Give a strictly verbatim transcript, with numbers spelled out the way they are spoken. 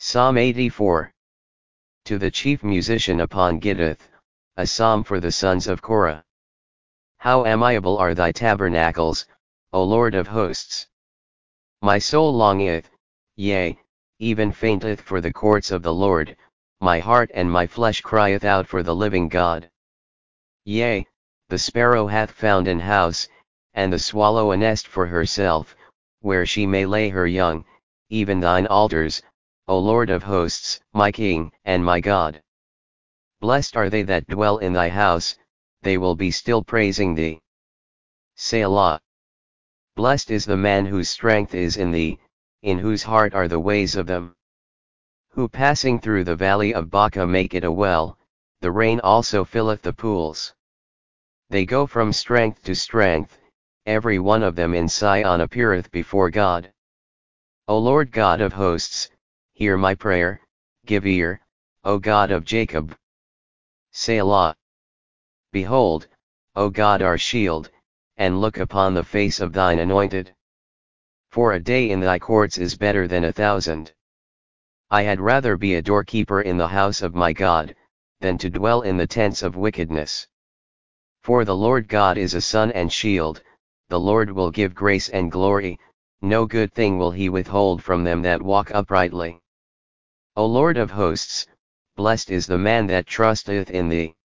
Psalm eighty-four. To the chief musician upon Gittith, a psalm for the sons of Korah. How amiable are thy tabernacles, O Lord of hosts! My soul longeth, yea, even fainteth for the courts of the Lord, my heart and my flesh crieth out for the living God. Yea, the sparrow hath found an house, and the swallow a nest for herself, where she may lay her young, even thine altars, O Lord of hosts, my King, and my God. Blessed are they that dwell in thy house, they will be still praising thee. Selah. Blessed is the man whose strength is in thee, in whose heart are the ways of them. Who passing through the valley of Baca make it a well, the rain also filleth the pools. They go from strength to strength, every one of them in Sion appeareth before God. O Lord God of hosts, hear my prayer, give ear, O God of Jacob. Selah. Behold, O God our shield, and look upon the face of thine anointed. For a day in thy courts is better than a thousand. I had rather be a doorkeeper in the house of my God, than to dwell in the tents of wickedness. For the Lord God is a sun and shield, the Lord will give grace and glory, no good thing will he withhold from them that walk uprightly. O Lord of hosts, blessed is the man that trusteth in thee.